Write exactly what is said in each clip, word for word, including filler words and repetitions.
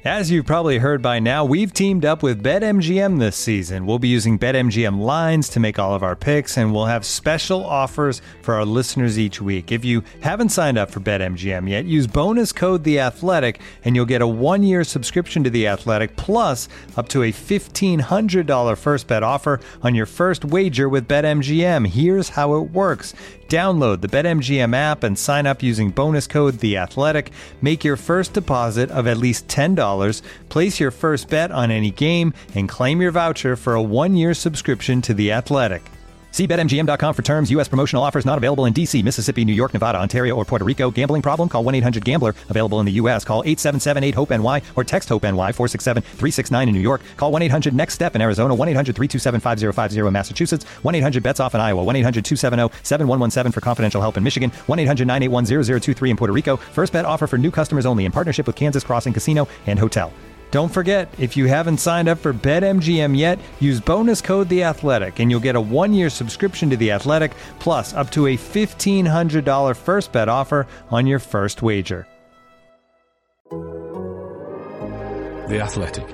As you've probably heard by now, we've teamed up with BetMGM this season. We'll be using BetMGM lines to make all of our picks, and we'll have special offers for our listeners each week. If you haven't signed up for BetMGM yet, use bonus code The Athletic, and you'll get a one-year subscription to The Athletic, plus up to a fifteen hundred dollars first bet offer on your first wager with BetMGM. Here's how it works. Download the BetMGM app and sign up using bonus code The Athletic. Make your first deposit of at least ten dollars. Place your first bet on any game and claim your voucher for a one-year subscription to The Athletic. See Bet M G M dot com for terms. U S promotional offers not available in D C, Mississippi, New York, Nevada, Ontario, or Puerto Rico. Gambling problem? Call one eight hundred gambler. Available in the U S. Call eight seven seven eight hope N Y or text HOPE-NY four six seven three six nine in New York. Call one eight hundred next step in Arizona. one eight hundred three two seven five zero five zero in Massachusetts. one eight hundred bets off in Iowa. one eight hundred two seven zero seven one one seven for confidential help in Michigan. one eight hundred nine eight one zero zero two three in Puerto Rico. First bet offer for new customers only in partnership with Kansas Crossing Casino and Hotel. Don't forget, if you haven't signed up for BetMGM yet, use bonus code The Athletic, and you'll get a one-year subscription to The Athletic, plus up to a fifteen hundred dollars first bet offer on your first wager. The Athletic.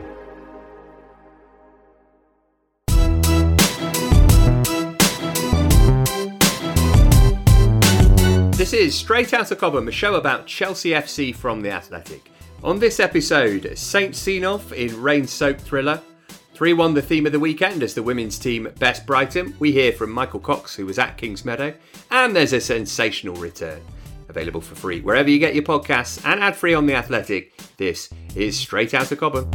This is Straight Outta Cobham, a show about Chelsea F C from The Athletic. On this episode, Saint seen off in rain-soaked thriller. three one the theme of the weekend as the women's team best Brighton. We hear from Michael Cox, who was at Kingsmeadow. And there's a sensational return. Available for free wherever you get your podcasts and ad-free on The Athletic. This is Straight Outta Cobham.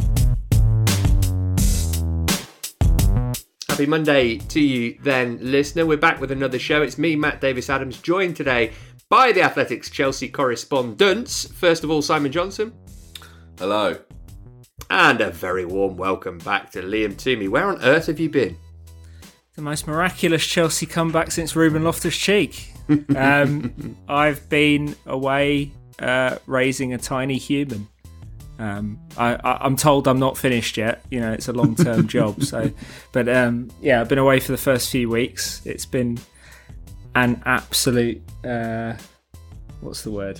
Happy Monday to you then, listener. We're back with another show. It's me, Matt Davis-Adams, joined today by The Athletic's Chelsea correspondents. First of all, Simon Johnson. Hello. And a very warm welcome back to Liam Toomey. Where on earth have you been? The most miraculous Chelsea comeback since Ruben Loftus-Cheek. Um, I've been away uh, raising a tiny human. Um, I, I, I'm told I'm not finished yet. You know, it's a long-term job. So, but um, yeah, I've been away for the first few weeks. It's been an absolute uh, what's the word?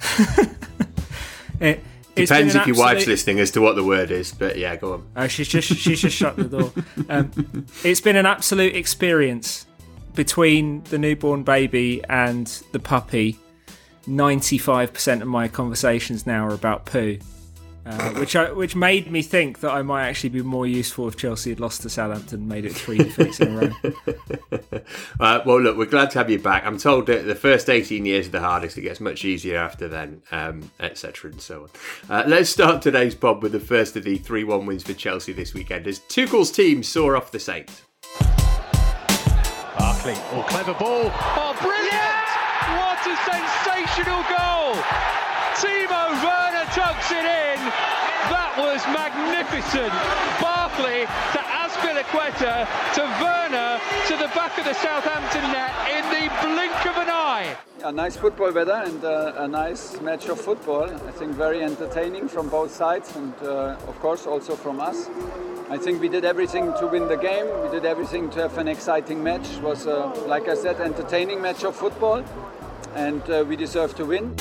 it, Depends if absolute... your wife's listening as to what the word is, but yeah, go on. Oh, she's just she's just shut the door. Um, it's been an absolute experience between the newborn baby and the puppy. ninety-five percent of my conversations now are about poo. Uh, which I, which made me think that I might actually be more useful if Chelsea had lost to Southampton and made it three defeats in a row. uh, well, look, we're glad to have you back. I'm told that the first eighteen years are the hardest. It gets much easier after then, um, et cetera and so on. Uh, let's start today's pod with the first of the three one wins for Chelsea this weekend as Tuchel's team saw off the Saints. Barkley, oh, clever ball. Oh, brilliant! What a sensational goal! Timo Werner tucks it in. That was magnificent. Barkley to Azpilicueta to Werner to the back of the Southampton net in the blink of an eye. A nice football weather and uh, a nice match of football. I think very entertaining from both sides and uh, of course also from us. I think we did everything to win the game. We did everything to have an exciting match. It was, uh, like I said, entertaining match of football, and uh, we deserve to win.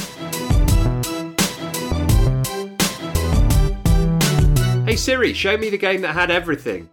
Hey Siri, show me the game that had everything.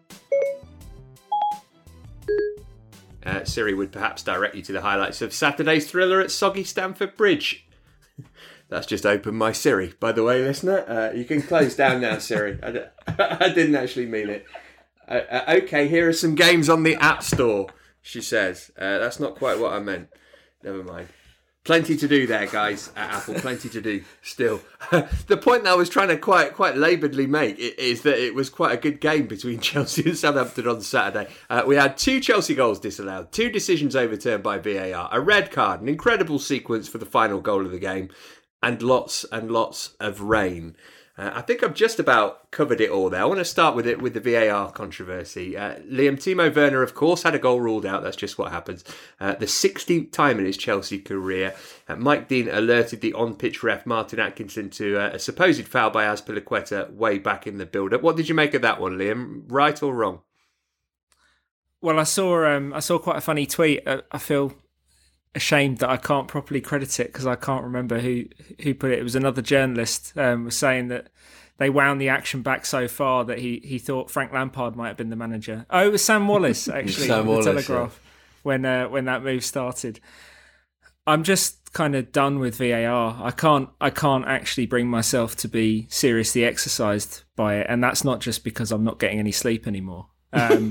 Uh, Siri would perhaps direct you to the highlights of Saturday's thriller at soggy Stamford Bridge. That's just opened my Siri, by the way, listener. Uh, you can close down now, Siri. I, d- I didn't actually mean it. Uh, uh, okay, here are some games on the App Store, she says. Uh, that's not quite what I meant. Never mind. Plenty to do there, guys, at Apple. Plenty to do still. The point that I was trying to quite quite labouredly make is that it was quite a good game between Chelsea and Southampton on Saturday. Uh, we had two Chelsea goals disallowed, two decisions overturned by V A R, a red card, an incredible sequence for the final goal of the game, and lots and lots of rain. Uh, I think I've just about covered it all there. I want to start with it with the V A R controversy. Uh, Liam, Timo Werner, of course, had a goal ruled out. That's just what happens. Uh, the sixteenth time in his Chelsea career. Uh, Mike Dean alerted the on-pitch ref, Martin Atkinson, to uh, a supposed foul by Azpilicueta way back in the build-up. What did you make of that one, Liam? Right or wrong? Well, I saw um, I saw quite a funny tweet. Uh, I feel ashamed that I can't properly credit it because I can't remember who who put it. It was another journalist um, was saying that they wound the action back so far that he he thought Frank Lampard might have been the manager. Oh, it was Sam Wallace actually. Sam the Wallace, Telegraph yeah. when uh, when that move started. I'm just kind of done with V A R. I can't I can't actually bring myself to be seriously exercised by it, and that's not just because I'm not getting any sleep anymore. Um,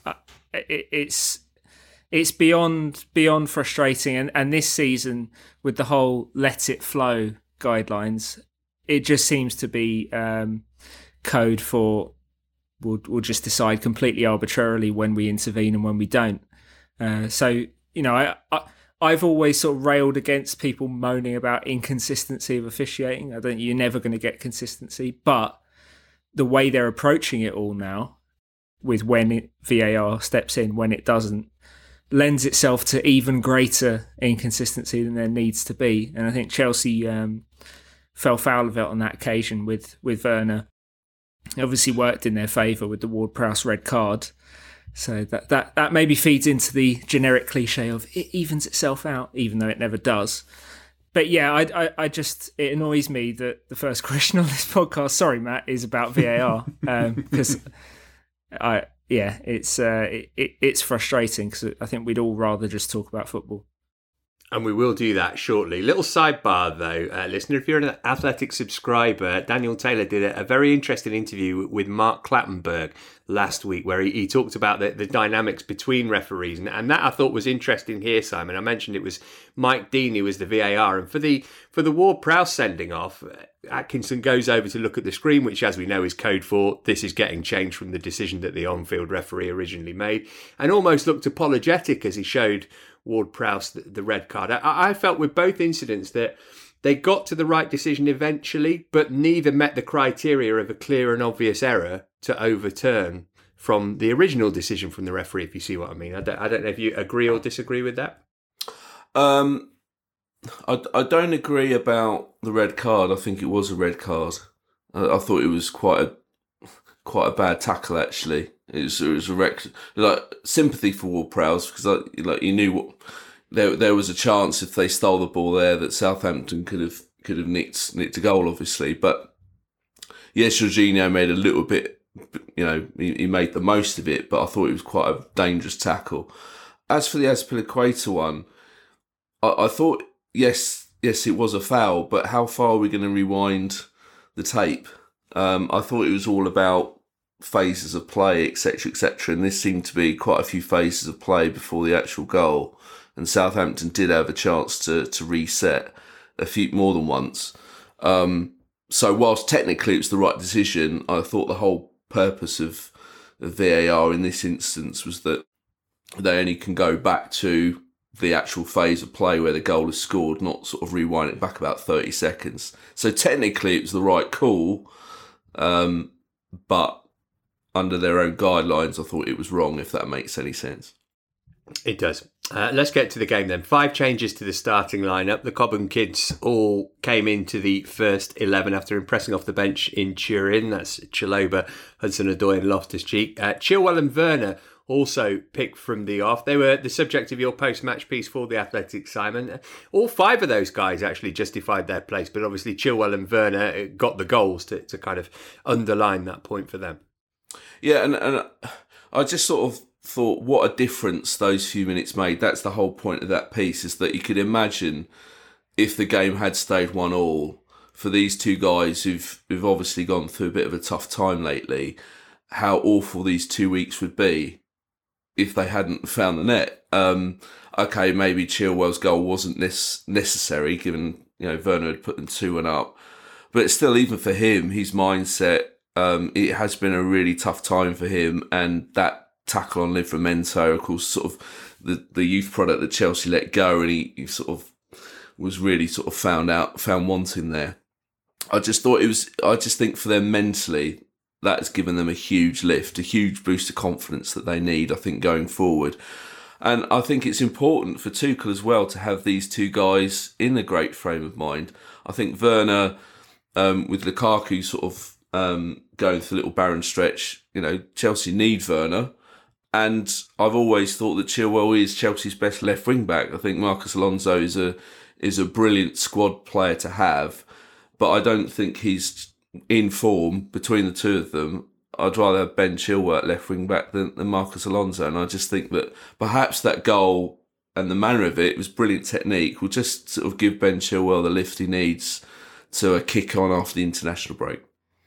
it, it's it's beyond beyond frustrating, and, and this season with the whole let it flow guidelines, it just seems to be um, code for we'll we'll just decide completely arbitrarily when we intervene and when we don't. Uh, so you know, I, I I've always sort of railed against people moaning about inconsistency of officiating. I don't. You're never going to get consistency, but the way they're approaching it all now, with when it, V A R steps in, when it doesn't, lends itself to even greater inconsistency than there needs to be. And I think Chelsea um, fell foul of it on that occasion with with Werner. It obviously worked in their favour with the Ward-Prowse red card. So that, that, that maybe feeds into the generic cliche of it evens itself out, even though it never does. But yeah, I, I, I just, it annoys me that the first question on this podcast, sorry Matt, is about V A R. Because um, I, yeah, it's uh, it, it, it's frustrating because I think we'd all rather just talk about football. And we will do that shortly. Little sidebar though, uh, listener, if you're an Athletic subscriber, Daniel Taylor did a, a very interesting interview with Mark Clattenburg last week where he, he talked about the, the dynamics between referees. And, and that I thought was interesting here, Simon. I mentioned it was Mike Dean who was the V A R. And for the for the Ward-Prowse sending off, Atkinson goes over to look at the screen, which as we know is code for this is getting changed from the decision that the on-field referee originally made, and almost looked apologetic as he showed Ward-Prowse the, the red card. I, I felt with both incidents that they got to the right decision eventually, but neither met the criteria of a clear and obvious error to overturn from the original decision from the referee, if you see what I mean. I don't, I don't know if you agree or disagree with that. Um, I, I don't agree about the red card. I think it was a red card. I, I thought it was quite a quite a bad tackle, actually. It was, it was a rec- like sympathy for Ward-Prowse because like, like you knew what there there was a chance if they stole the ball there that Southampton could have could have nicked nicked a goal, obviously. But yes, Jorginho made a little bit, you know, he, he made the most of it. But I thought it was quite a dangerous tackle. As for the Azpilicueta one, I, I thought yes, yes, it was a foul. But how far are we going to rewind the tape? Um, I thought it was all about phases of play, etc, etc, and this seemed to be quite a few phases of play before the actual goal, and Southampton did have a chance to to reset a few more than once. Um, so whilst technically it was the right decision, I thought the whole purpose of, of V A R in this instance was that they only can go back to the actual phase of play where the goal is scored, not sort of rewind it back about thirty seconds. So technically it was the right call, um, but under their own guidelines, I thought it was wrong, if that makes any sense. It does. Uh, let's get to the game then. Five changes to the starting lineup. The Cobham kids all came into the first eleven after impressing off the bench in Turin. That's Chalobah, Hudson-Odoi and Loftus-Cheek. Uh, Chilwell and Werner also picked from the off. They were the subject of your post-match piece for the Athletic, Simon. All five of those guys actually justified their place, but obviously Chilwell and Werner got the goals to, to kind of underline that point for them. Yeah, and, and I just sort of thought what a difference those few minutes made. That's the whole point of that piece, is that you could imagine if the game had stayed one all, for these two guys who've, who've obviously gone through a bit of a tough time lately, how awful these two weeks would be if they hadn't found the net. Um, okay, maybe Chilwell's goal wasn't this necessary, given you know Werner had put them two one up, but still, even for him, his mindset. Um, it has been a really tough time for him, and that tackle on Livramento, of course, sort of the, the youth product that Chelsea let go, and he, he sort of was really sort of found out, found wanting there. I just thought it was, I just think for them mentally, that has given them a huge lift, a huge boost of confidence that they need, I think, going forward. And I think it's important for Tuchel as well to have these two guys in a great frame of mind. I think Werner, um, with Lukaku sort of, Um, going through a little barren stretch, you know, Chelsea need Werner, and I've always thought that Chilwell is Chelsea's best left wing back. I think Marcos Alonso is a is a brilliant squad player to have, but I don't think he's in form between the two of them, I'd rather have Ben Chilwell at left wing back than, than Marcos Alonso. And I just think that perhaps that goal and the manner of it was brilliant technique will just sort of give Ben Chilwell the lift he needs to a kick on after the international break.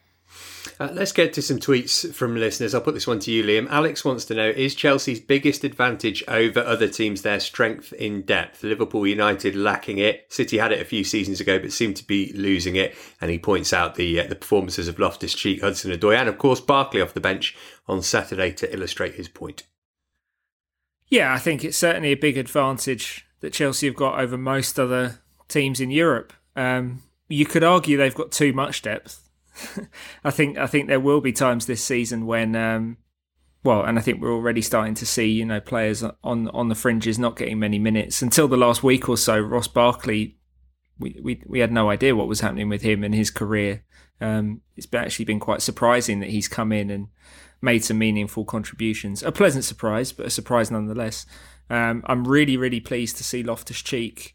Uh, let's get to some tweets from listeners. I'll put this one to you, Liam. Alex wants to know, is Chelsea's biggest advantage over other teams their strength in depth? Liverpool United lacking it. City had it a few seasons ago but seemed to be losing it. And he points out the uh, the performances of Loftus-Cheek, Hudson-Odoi and, of course, Barkley off the bench on Saturday to illustrate his point. Yeah, I think it's certainly a big advantage that Chelsea have got over most other teams in Europe. Um, you could argue they've got too much depth. I think I think there will be times this season when, um, well, and I think we're already starting to see, you know, players on on the fringes not getting many minutes. Until the last week or so, Ross Barkley, we we, we had no idea what was happening with him and his career. Um, it's been, actually been quite surprising that he's come in and made some meaningful contributions. A pleasant surprise, but a surprise nonetheless. Um, I'm really, really pleased to see Loftus-Cheek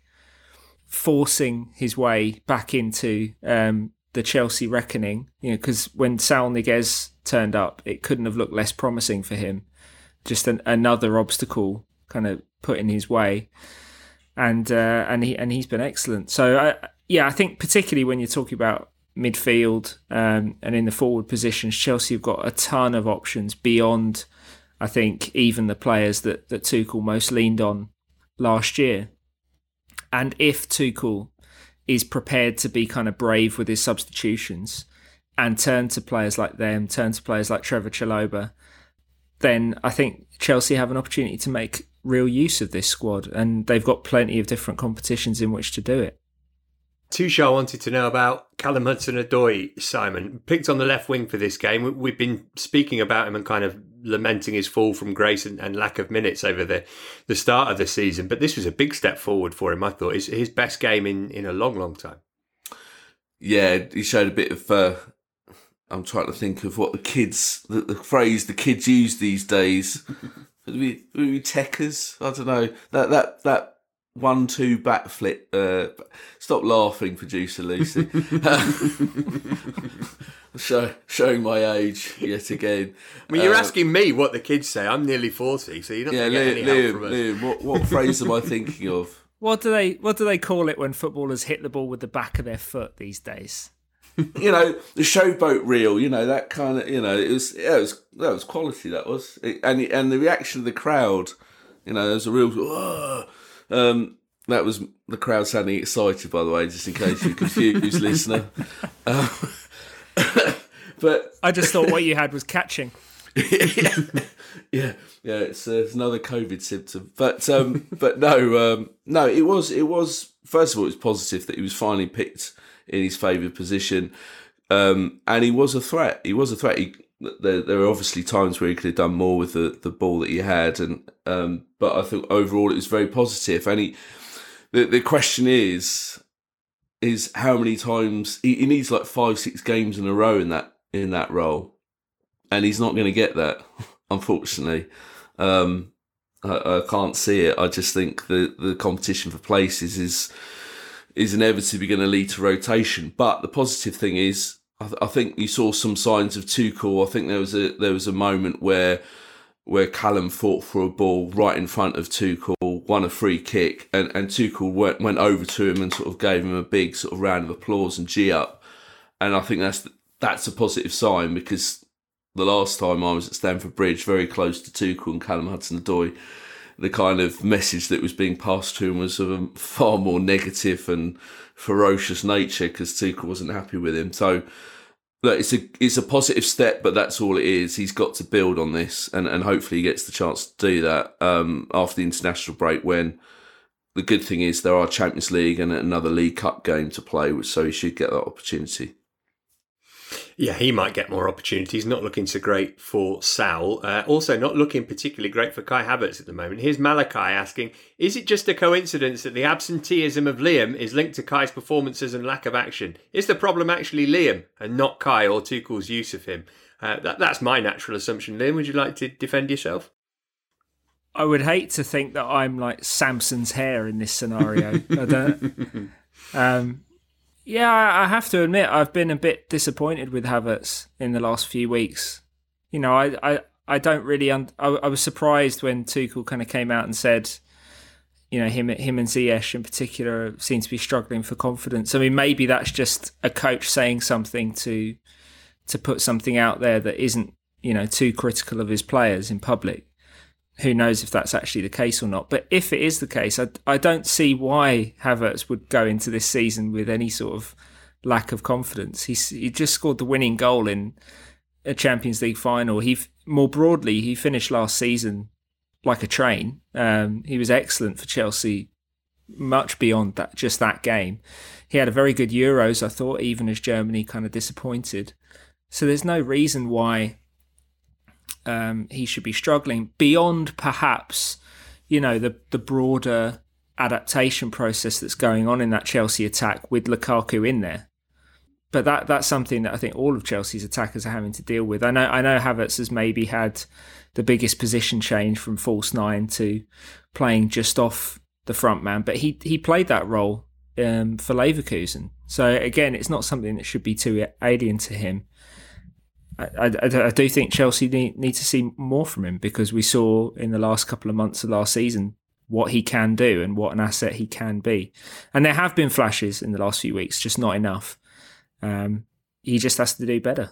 forcing his way back into um, the Chelsea reckoning, you know, because when Saul Niguez turned up, it couldn't have looked less promising for him. Just an, another obstacle kind of put in his way, and uh, and he and he's been excellent. So I, yeah, I think particularly when you're talking about midfield um, and in the forward positions, Chelsea have got a ton of options beyond, I think, even the players that that Tuchel most leaned on last year. And if Tuchel is prepared to be kind of brave with his substitutions and turn to players like them, turn to players like Trevor Chalobah, then I think Chelsea have an opportunity to make real use of this squad, and they've got plenty of different competitions in which to do it. Tuchel wanted to know about Callum Hudson-Odoi, Simon. Picked on the left wing for this game. We've been speaking about him and kind of lamenting his fall from grace and, and lack of minutes over the, the start of the season. But this was a big step forward for him, I thought. It's his best game in, in a long, long time. Yeah, he showed a bit of... Uh, I'm trying to think of what the kids... The, the phrase the kids use these days. Would we, would we techers? I don't know. That that that... One, two, back flip. Uh, stop laughing, producer Lucy. Show, showing my age yet again. Well, you're uh, asking me what the kids say. I'm nearly forty, so you're not yeah, going to get Liam, any help Liam, from us. Liam, what, what phrase am I thinking of? What do they What do they call it when footballers hit the ball with the back of their foot these days? You know, the showboat reel. You know, that kind of. You know, it was. Yeah, it was. That was quality. That was, it, and and the reaction of the crowd. You know, there was a real. Whoa. Um, that was the crowd sounding excited, by the way, just in case you're confused, listener. Um, but I just thought what you had was catching. yeah, yeah, yeah. It's, uh, it's another COVID symptom, but um, but no, um, no. It was it was first of all, it was positive that he was finally picked in his favoured position, um, and he was a threat. He was a threat. He, There, there were obviously times where he could have done more with the, the ball that he had, and um, but I think overall it was very positive. And he, the the question is, is how many times he, he needs like five, six games in a row in that in that role, and he's not going to get that, unfortunately. Um, I, I can't see it. I just think the the competition for places is is inevitably going to lead to rotation. But the positive thing is, I, th- I think you saw some signs of Tuchel. I think there was a there was a moment where where Callum fought for a ball right in front of Tuchel, won a free kick, and, and Tuchel went, went over to him and sort of gave him a big sort of round of applause and gee up. And I think that's that's a positive sign, because the last time I was at Stamford Bridge, very close to Tuchel and Callum Hudson-Odoi, the kind of message that was being passed to him was of a far more negative and ferocious nature, because Tuchel wasn't happy with him. So look, it's a it's a positive step, but that's all it is. He's got to build on this, and, and hopefully he gets the chance to do that um, after the international break, when the good thing is there are Champions League and another League Cup game to play, so he should get that opportunity. Yeah, he might get more opportunities. Not looking so great for Saul. Uh, also not looking particularly great for Kai Havertz at the moment. Here's Malachi asking, is it just a coincidence that the absenteeism of Liam is linked to Kai's performances and lack of action? Is the problem actually Liam and not Kai or Tuchel's use of him? Uh, that, that's my natural assumption. Liam, would you like to defend yourself? I would hate to think that I'm like Samson's hair in this scenario. I don't... Um, Yeah, I have to admit, I've been a bit disappointed with Havertz in the last few weeks. You know, I I, I don't really... Un- I, I was surprised when Tuchel kind of came out and said, you know, him him and Ziyech in particular seem to be struggling for confidence. I mean, maybe that's just a coach saying something to to put something out there that isn't, you know, too critical of his players in public. Who knows if that's actually the case or not. But if it is the case, I, I don't see why Havertz would go into this season with any sort of lack of confidence. He's, he just scored the winning goal in a Champions League final. He more broadly, he finished last season like a train. Um, he was excellent for Chelsea, much beyond that, just that game. He had a very good Euros, I thought, even as Germany kind of disappointed. So there's no reason why Um, he should be struggling beyond perhaps, you know, the the broader adaptation process that's going on in that Chelsea attack with Lukaku in there. But that that's something that I think all of Chelsea's attackers are having to deal with. I know I know Havertz has maybe had the biggest position change from false nine to playing just off the front man, but he he played that role um, for Leverkusen. So again, it's not something that should be too alien to him. I, I, I do think Chelsea need, need to see more from him, because we saw in the last couple of months of last season what he can do and what an asset he can be. And there have been flashes in the last few weeks, just not enough. Um, he just has to do better.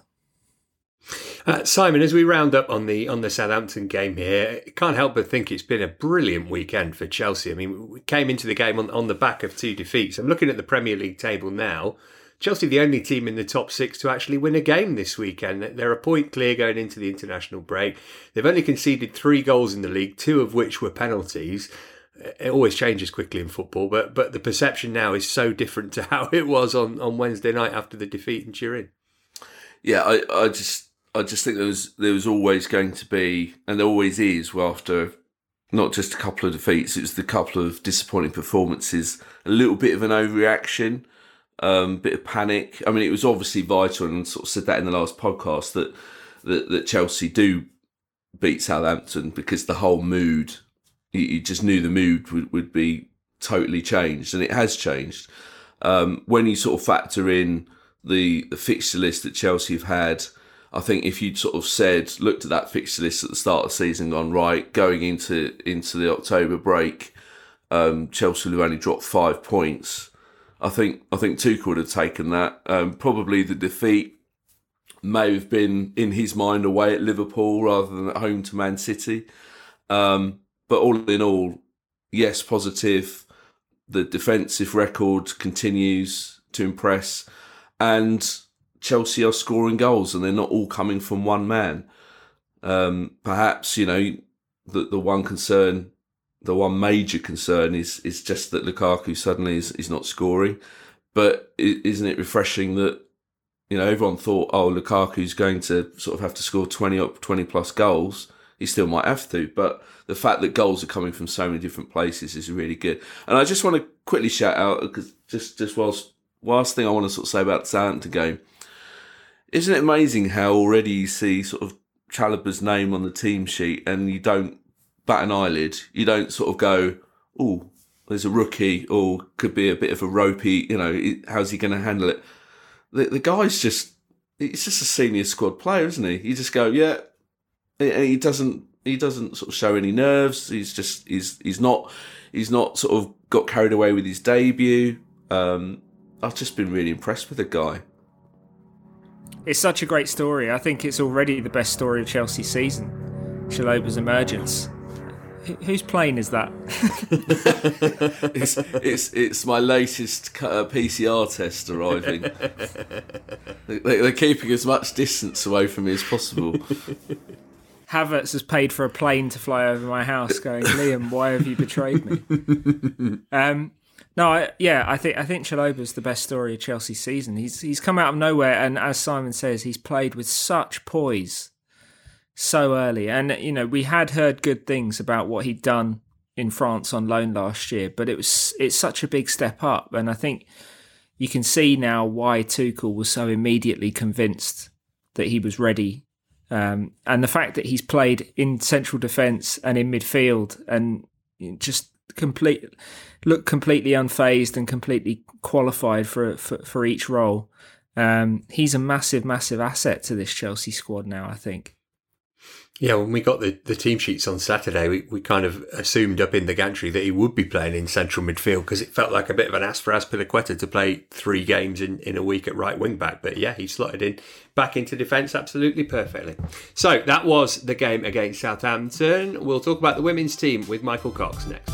Uh, Simon, as we round up on the on the Southampton game here, I can't help but think it's been a brilliant weekend for Chelsea. I mean, we came into the game on, on the back of two defeats. I'm looking at the Premier League table now. Chelsea, the only team in the top six to actually win a game this weekend. They're a point clear going into the international break. They've only conceded three goals in the league, two of which were penalties. It always changes quickly in football, but but the perception now is so different to how it was on, on Wednesday night after the defeat in Turin. Yeah, I, I just I just think there was there was always going to be, and there always is, well, after not just a couple of defeats, it was the couple of disappointing performances, a little bit of an overreaction. Um, bit of panic. I mean, it was obviously vital, and sort of said that in the last podcast, that that, that Chelsea do beat Southampton, because the whole mood, you, you just knew the mood would, would be totally changed, and it has changed. Um, when you sort of factor in the, the fixture list that Chelsea have had, I think if you'd sort of said, looked at that fixture list at the start of the season, gone, right, going into, into the October break, um, Chelsea will have only dropped five points. I think I think Tuchel would have taken that. Um, probably the defeat may have been in his mind away at Liverpool rather than at home to Man City. Um, but all in all, yes, positive. The defensive record continues to impress, and Chelsea are scoring goals, and they're not all coming from one man. Um, perhaps, you know, the the one concern. The one major concern is is just that Lukaku suddenly is, is not scoring. But isn't it refreshing that, you know, everyone thought, oh, Lukaku's going to sort of have to score twenty up, twenty plus goals. He still might have to. But the fact that goals are coming from so many different places is really good. And I just want to quickly shout out, because just, just whilst, last thing I want to sort of say about the Southampton game, isn't it amazing how already you see sort of Chalobah's name on the team sheet and you don't bat an eyelid, you don't sort of go, oh, there's a rookie, or could be a bit of a ropey, you know, how's he going to handle it? The, the guy's just, he's just a senior squad player, isn't he? You just go, yeah, he doesn't, he doesn't sort of show any nerves. He's just, he's, he's not, he's not sort of got carried away with his debut. Um, I've just been really impressed with the guy. It's such a great story. I think it's already the best story of Chelsea's season, Chalobah's emergence. Whose plane is that? it's, it's it's my latest P C R test arriving. They're keeping as much distance away from me as possible. Havertz has paid for a plane to fly over my house, going, Liam, why have you betrayed me? um, no, I, yeah, I think I think Chalobah's the best story of Chelsea's season. He's he's come out of nowhere, and as Simon says, he's played with such poise so early. And, you know, we had heard good things about what he'd done in France on loan last year, but it was it's such a big step up. And I think you can see now why Tuchel was so immediately convinced that he was ready. Um, and the fact that he's played in central defence and in midfield and just complete, looked completely unfazed and completely qualified for for, for each role. Um, he's a massive, massive asset to this Chelsea squad now, I think. Yeah, when we got the, the team sheets on Saturday, we, we kind of assumed up in the gantry that he would be playing in central midfield because it felt like a bit of an ask for Azpilicueta to play three games in, in a week at right wing back. But yeah, he slotted in back into defence absolutely perfectly. So that was the game against Southampton. We'll talk about the women's team with Michael Cox next.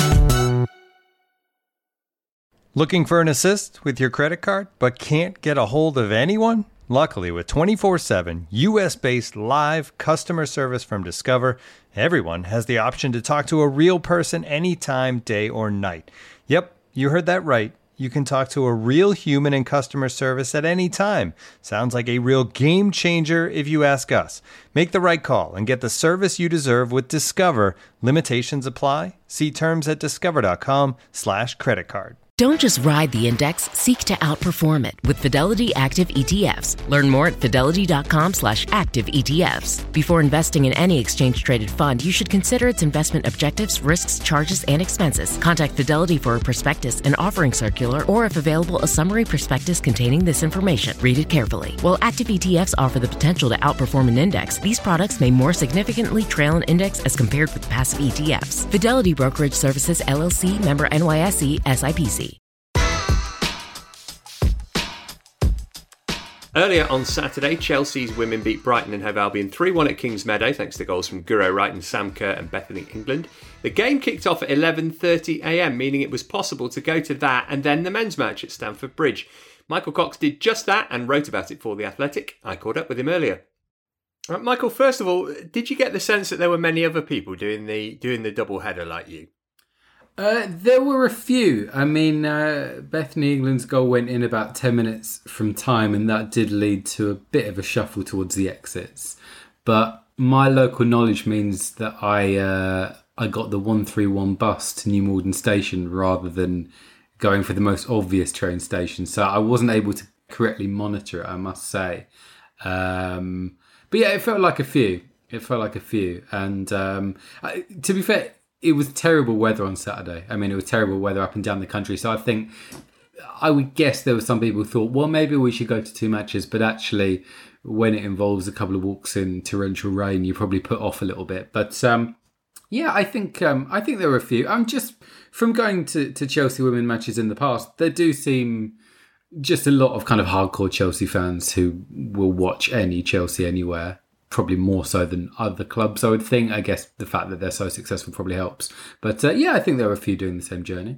Looking for an assist with your credit card but can't get a hold of anyone? Luckily, with twenty-four seven U S-based live customer service from Discover, everyone has the option to talk to a real person anytime, day or night. Yep, you heard that right. You can talk to a real human in customer service at any time. Sounds like a real game changer if you ask us. Make the right call and get the service you deserve with Discover. Limitations apply. See terms at discover.com slash credit card. Don't just ride the index, seek to outperform it with Fidelity Active E T Fs. Learn more at fidelity.com slash active ETFs. Before investing in any exchange-traded fund, you should consider its investment objectives, risks, charges, and expenses. Contact Fidelity for a prospectus, an offering circular, or if available, a summary prospectus containing this information. Read it carefully. While active E T Fs offer the potential to outperform an index, these products may more significantly trail an index as compared with passive E T Fs. Fidelity Brokerage Services, L L C, member N Y S E, S I P C. Earlier on Saturday, Chelsea's women beat Brighton and Hove Albion three one at Kings Meadow, thanks to goals from Guro Wright and Sam Kerr and Bethany England. The game kicked off at eleven thirty a m, meaning it was possible to go to that and then the men's match at Stamford Bridge. Michael Cox did just that and wrote about it for The Athletic. I caught up with him earlier. Uh, Michael, first of all, did you get the sense that there were many other people doing the doing the double header like you? Uh, there were a few. I mean, uh, Bethany England's goal went in about ten minutes from time, and that did lead to a bit of a shuffle towards the exits. But my local knowledge means that I uh, I got the one three one bus to New Malden Station rather than going for the most obvious train station. So I wasn't able to correctly monitor it, I must say. Um, but yeah, it felt like a few. It felt like a few. And um, I, to be fair, it was terrible weather on Saturday. I mean, it was terrible weather up and down the country. So I think, I would guess there were some people who thought, well, maybe we should go to two matches. But actually, when it involves a couple of walks in torrential rain, you probably put off a little bit. But um, yeah, I think um, I think there were a few. I'm just, from going to, to Chelsea women matches in the past, there do seem just a lot of kind of hardcore Chelsea fans who will watch any Chelsea anywhere. Probably more so than other clubs, I would think. I guess the fact that they're so successful probably helps. But uh, yeah, I think there are a few doing the same journey.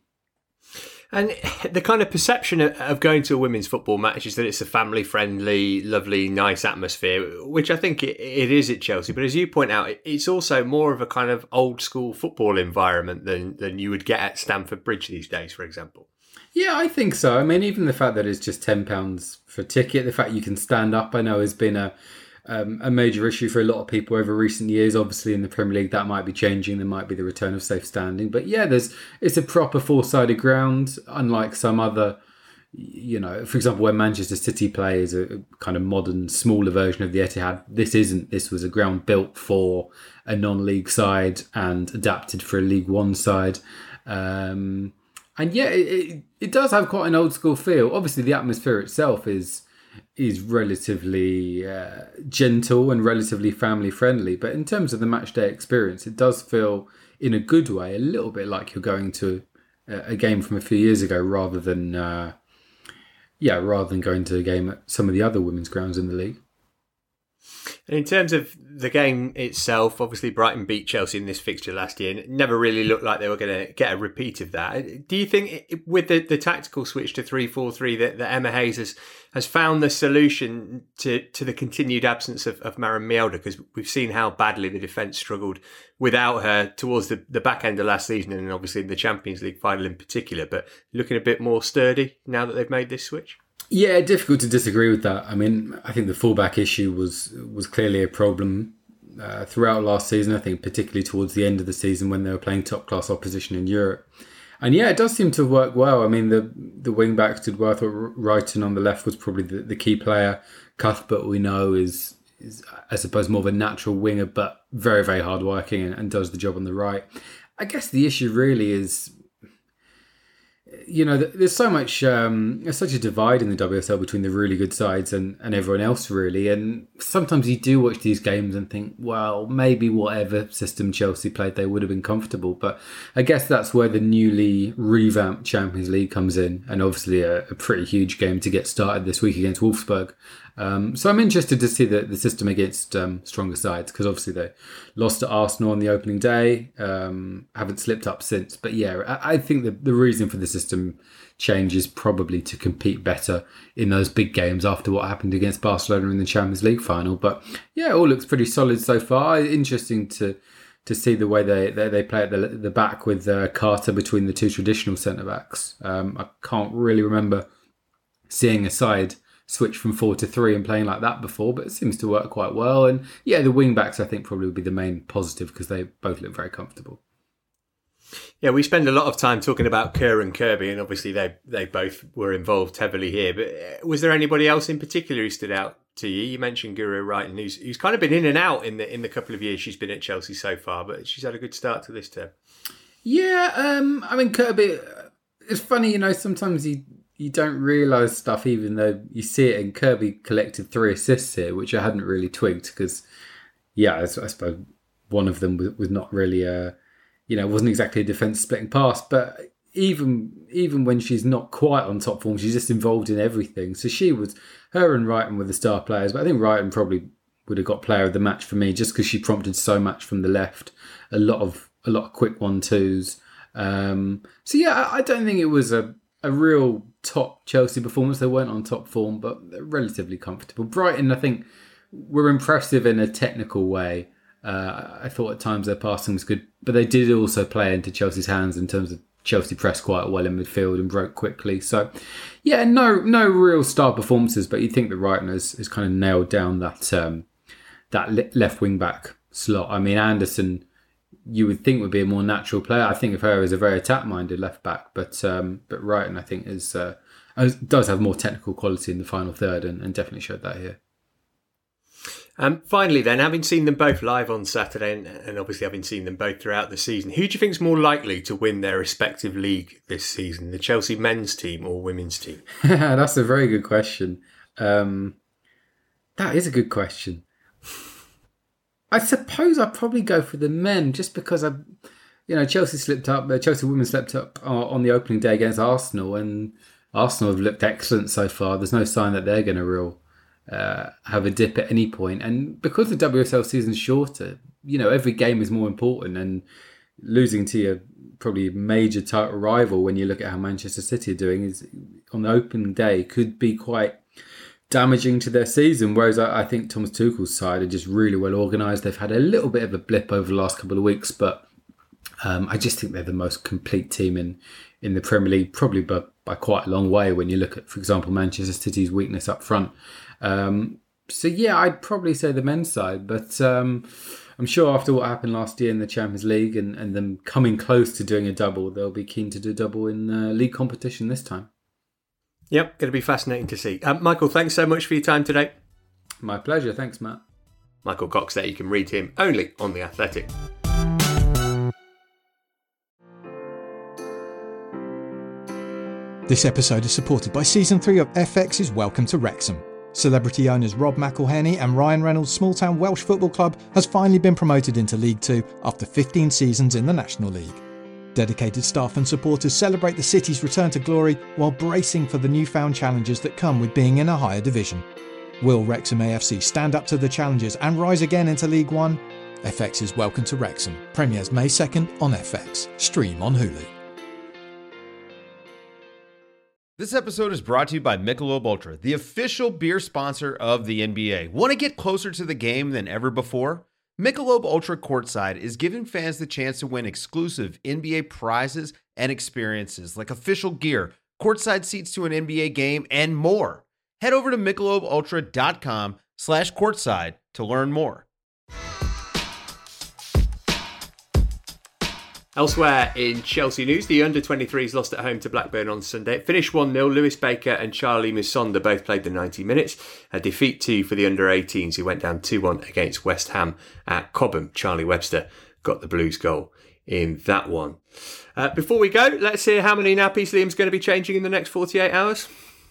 And the kind of perception of going to a women's football match is that it's a family-friendly, lovely, nice atmosphere, which I think it is at Chelsea. But as you point out, it's also more of a kind of old-school football environment than, than you would get at Stamford Bridge these days, for example. Yeah, I think so. I mean, even the fact that it's just ten pounds for a ticket, the fact you can stand up, I know has been a Um, a major issue for a lot of people over recent years. Obviously, in the Premier League, that might be changing. There might be the return of safe standing. But yeah, there's it's a proper four-sided ground, unlike some other, you know, for example, when Manchester City play is a kind of modern, smaller version of the Etihad. This isn't. This was a ground built for a non-league side and adapted for a League One side. Um, and yeah, it, it, it does have quite an old-school feel. Obviously, the atmosphere itself is... is relatively uh, gentle and relatively family friendly, but in terms of the match day experience, it does feel in a good way a little bit like you're going to a, a game from a few years ago rather than uh, yeah rather than going to a game at some of the other women's grounds in the league. And in terms of the game itself, obviously Brighton beat Chelsea in this fixture last year and it never really looked like they were going to get a repeat of that. Do you think it, with the, the tactical switch to three four three that, that Emma Hayes has, has found the solution to, to the continued absence of, of Maren Mjelde? Because we've seen how badly the defence struggled without her towards the, the back end of last season and obviously in the Champions League final in particular, but looking a bit more sturdy now that they've made this switch? Yeah, difficult to disagree with that. I mean, I think the fullback issue was was clearly a problem uh, throughout last season. I think particularly towards the end of the season when they were playing top class opposition in Europe. And yeah, it does seem to have worked well. I mean, the the wing backs did well. I thought Wrighton on the left was probably the, the key player. Cuthbert, we know, is is I suppose more of a natural winger, but very very hard working and, and does the job on the right. I guess the issue really is, you know, there's so much, um, there's such a divide in the W S L between the really good sides and, and everyone else, really. And sometimes you do watch these games and think, well, maybe whatever system Chelsea played, they would have been comfortable. But I guess that's where the newly revamped Champions League comes in. And obviously a, a pretty huge game to get started this week against Wolfsburg. Um, so I'm interested to see the, the system against um, stronger sides, because obviously they lost to Arsenal on the opening day, um, haven't slipped up since. But yeah, I, I think the, the reason for the system change is probably to compete better in those big games after what happened against Barcelona in the Champions League final. But yeah, it all looks pretty solid so far. Interesting to to see the way they, they, they play at the, the back with uh, Carter between the two traditional centre-backs. Um, I can't really remember seeing a side switch from four to three and playing like that before, but it seems to work quite well. And yeah, the wing backs I think probably would be the main positive because they both look very comfortable. Yeah, we spend a lot of time talking about Kerr and Kirby, and obviously they they both were involved heavily here. But was there anybody else in particular who stood out to you? You mentioned Guro Reiten, who's who's kind of been in and out in the in the couple of years she's been at Chelsea so far, but she's had a good start to this term. Yeah, um, I mean Kirby. It's funny, you know, sometimes you. You don't realise stuff even though you see it, and Kirby collected three assists here, which I hadn't really twigged because, yeah, I, I suppose one of them was, was not really a, you know, wasn't exactly a defence splitting pass, but even even when she's not quite on top form, she's just involved in everything. So she was, her and Reiten were the star players, but I think Reiten probably would have got player of the match for me just because she prompted so much from the left, a lot of a lot of quick one-twos. Um, so yeah, I, I don't think it was a, a real top Chelsea performance. They weren't on top form, but they're relatively comfortable. Brighton, I think, were impressive in a technical way. Uh, I thought at times their passing was good, but they did also play into Chelsea's hands in terms of Chelsea pressed quite well in midfield and broke quickly. So, yeah, no no real star performances, but you'd think that Brighton has, has kind of nailed down that um, that left wing back slot. I mean, Anderson, you would think would be a more natural player. I think of her as a very attack-minded left back, but um, but Reiten I think is uh, does have more technical quality in the final third, and, and definitely showed that here. Um, finally, then, having seen them both live on Saturday, and, and obviously having seen them both throughout the season, who do you think is more likely to win their respective league this season, the Chelsea men's team or women's team? That's a very good question. Um, that is a good question. I suppose I'd probably go for the men just because I, you know, Chelsea slipped up. Uh, Chelsea women slipped up uh, on the opening day against Arsenal, and Arsenal have looked excellent so far. There's no sign that they're going to real uh, have a dip at any point. And because the W S L season's shorter, you know, every game is more important. And losing to your probably major title rival, when you look at how Manchester City are doing, is on the opening day could be quite damaging to their season, whereas I, I think Thomas Tuchel's side are just really well organised. They've had a little bit of a blip over the last couple of weeks, but um, I just think they're the most complete team in, in the Premier League, probably by, by quite a long way when you look at, for example, Manchester City's weakness up front. Um, so yeah, I'd probably say the men's side, but um, I'm sure after what happened last year in the Champions League and, and them coming close to doing a double, they'll be keen to do a double in uh, league competition this time. Yep, going to be fascinating to see. Um, Michael, thanks so much for your time today. My pleasure. Thanks, Matt. Michael Cox there. You can read him only on The Athletic. This episode is supported by Season three of F X's Welcome to Wrexham. Celebrity owners Rob McElhenney and Ryan Reynolds' small-town Welsh football club has finally been promoted into League Two after fifteen seasons in the National League. Dedicated staff and supporters celebrate the city's return to glory while bracing for the newfound challenges that come with being in a higher division. Will Wrexham A F C stand up to the challenges and rise again into League One? F X's Welcome to Wrexham premieres May second on F X. Stream on Hulu. This episode is brought to you by Michelob Ultra, the official beer sponsor of the N B A. Want to get closer to the game than ever before? Michelob Ultra Courtside is giving fans the chance to win exclusive N B A prizes and experiences like official gear, courtside seats to an N B A game, and more. Head over to michelobultra.com slash courtside to learn more. Elsewhere in Chelsea news, the under twenty-threes lost at home to Blackburn on Sunday. It finished one nil. Lewis Baker and Charlie Musonda both played the ninety minutes. A defeat too for the under eighteens who went down two one against West Ham at Cobham. Charlie Webster got the Blues goal in that one. Uh, before we go, let's hear how many nappies Liam's going to be changing in the next forty-eight hours.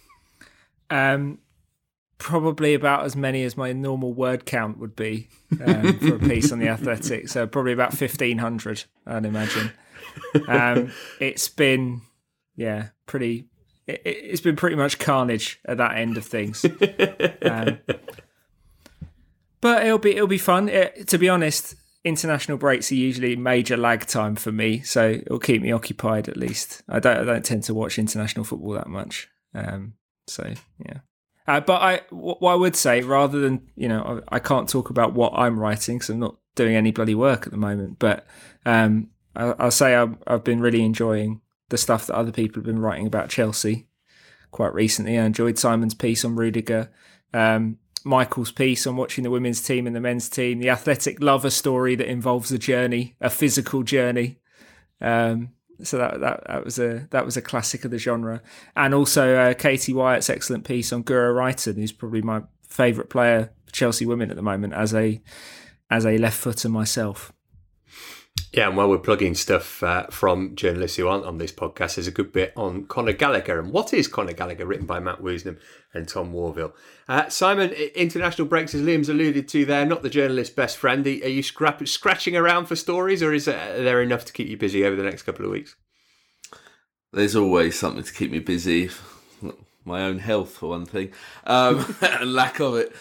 Um, probably about as many as my normal word count would be um, for a piece on The Athletic. So probably about fifteen hundred, I'd imagine. Um, it's been, yeah, pretty... It, it's been pretty much carnage at that end of things. Um, but it'll be it'll be fun. It, to be honest, international breaks are usually major lag time for me, so it'll keep me occupied at least. I don't I don't tend to watch international football that much. Um, so yeah. Uh, but I what I would say, rather than, you know, I, I can't talk about what I'm writing because I'm not doing any bloody work at the moment. But um, I, I'll say I've, I've been really enjoying the stuff that other people have been writing about Chelsea quite recently. I enjoyed Simon's piece on Rudiger, um, Michael's piece on watching the women's team and the men's team, The Athletic love a story that involves a journey, a physical journey. Um, so that, that that was a that was a classic of the genre. And also uh, Katie Wyatt's excellent piece on Guro Reiten, who's probably my favourite player for Chelsea women at the moment as a as a left footer myself. Yeah, and while we're plugging stuff uh, from journalists who aren't on this podcast, there's a good bit on Conor Gallagher. And what is Conor Gallagher, written by Matt Woosnam and Tom Warville. Uh, Simon, international breaks, as Liam's alluded to there, not the journalist's best friend. Are you scrap- scratching around for stories, or is there enough to keep you busy over the next couple of weeks? There's always something to keep me busy. My own health, for one thing, um, and lack of it.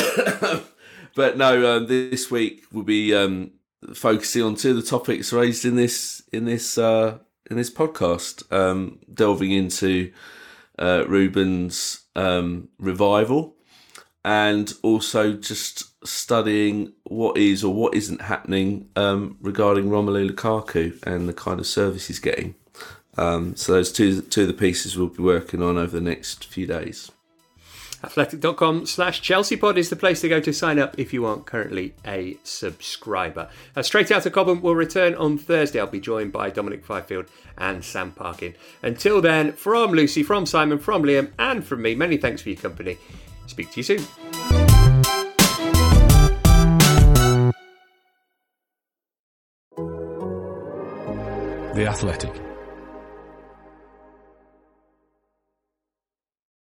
But no, um, this week will be... Um, focusing on two of the topics raised in this in this uh, in this podcast, um, delving into uh, Ruben's um, revival, and also just studying what is or what isn't happening um, regarding Romelu Lukaku and the kind of service he's getting. Um, so those two two of the pieces we'll be working on over the next few days. Athletic.com slash Chelsea pod is the place to go to sign up if you aren't currently a subscriber. Uh, Straight Out of Cobham will return on Thursday. I'll be joined by Dominic Fifield and Sam Parkin. Until then, from Lucy, from Simon, from Liam, and from me, many thanks for your company. Speak to you soon. The Athletic.